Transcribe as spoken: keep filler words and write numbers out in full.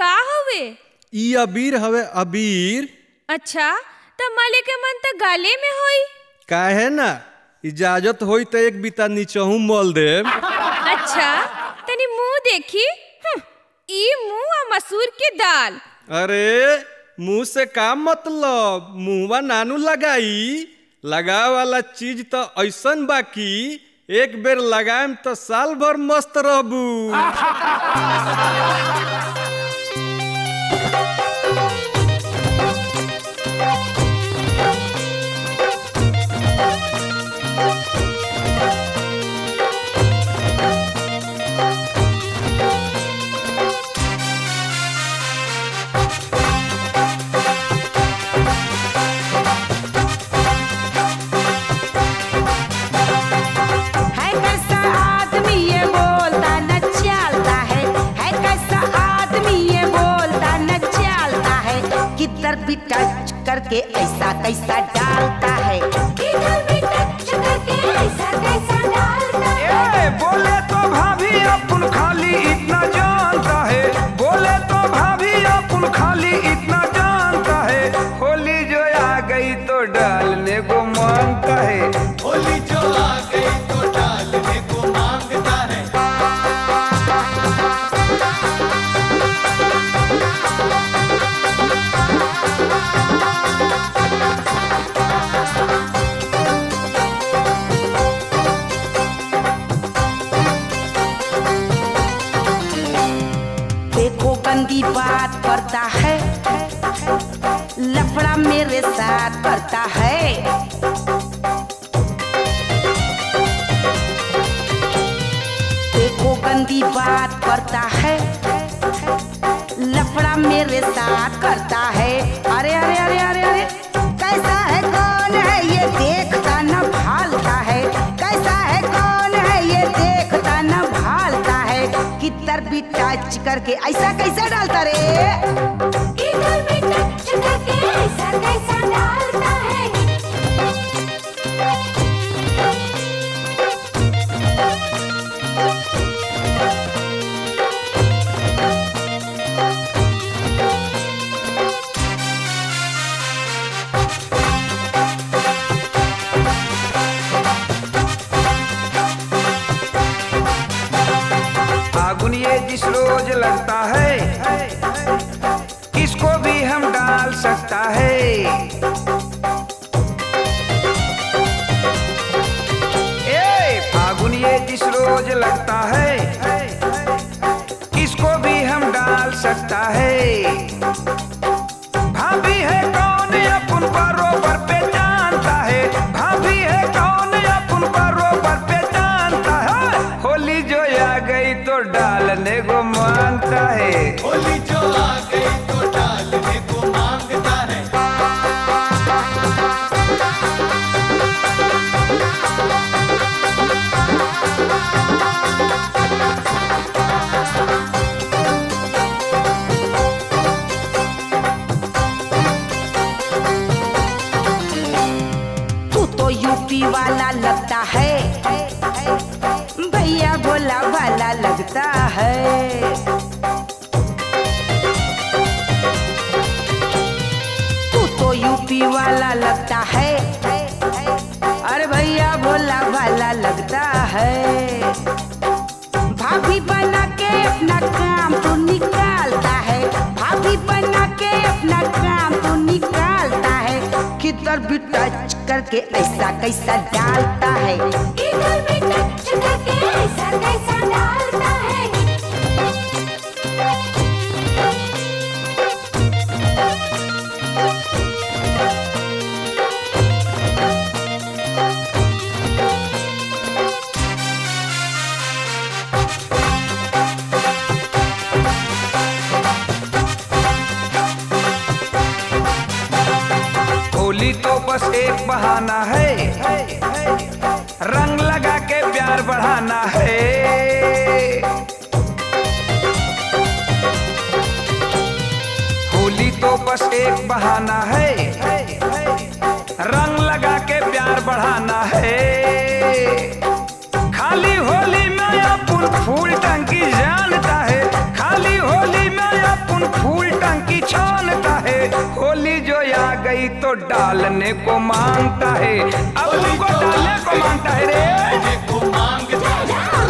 का हवे? ई अबीर हवे अबीर। अच्छा त मले के मन त गाले में होई। काहे ना, इजाजत होई त एक बीता नीचहू मल देब। अच्छा तनी मुंह देखी। हम्म, ई मुंह आ मसूर के दाल। अरे मुंह से का मतलब, मुंहवा नानू लगाई। लगा वाला चीज तो ऐसन बाकी एक बेर लगाएम तो साल भर मस्त रहबू। इधर भी टच करके ऐसा कैसा डालता है, इधर भी टच करके ऐसा कैसा डालता है। बोले तो भाभी अपन खाली इतना जानता है, बोले तो भाभी अपन खाली इतना जानता है। होली जो आ गई तो डालने को मांगता है, होली जो आ गई तो डालने को मांगता है। गंदी बात करता है, लफड़ा मेरे साथ करता है। देखो गंदी बात करता है, लफड़ा मेरे साथ करता है। अरे अरे अरे अरे अरे कैसा है, कौन है ये देखता न भालता है, कैसा है कौन है ये देखता न भालता है। किधर भी टच करके ऐसा कैसा डालता रे, इधर भी टच करके ऐसा कैसा डालता है। फागुन ये जिस रोज लगता है, इसको भी हम डाल सकता है। ए फागुन ये जिस रोज लगता है, इसको भी हम डाल सकता है। भाभी है कौन अपन बरोबर पे जानता है, भाभी है कौन अपन बरोबर पे जानता है। होली जो आ गई तो डालने को मांगता है, होली जो आ गई तो डालने को मांगता है। तू तो यूपी वाला लगता है, भैया भोला भाला लगता है। तू तो यूपी वाला लगता है, अरे भैया भोला भाला लगता है। भाभी बना के अपना काम तू निकालता है, भाभी बना के अपना काम तू निकालता है। किधर भी टच करके ऐसा कैसा डालता है, इधर भी टच करके ऐसा कैसा डालता है। होली तो बस एक बहाना है, रंग लगा के प्यार बढ़ाना है। होली तो बस एक बहाना है, रंग लगा के प्यार बढ़ाना है। खाली होली में अपन फूल टंकी जानता है, खाली होली में अपन गई तो डालने को मांगता है, अब तुमको डालने को मांगता है रे। को मांगता है।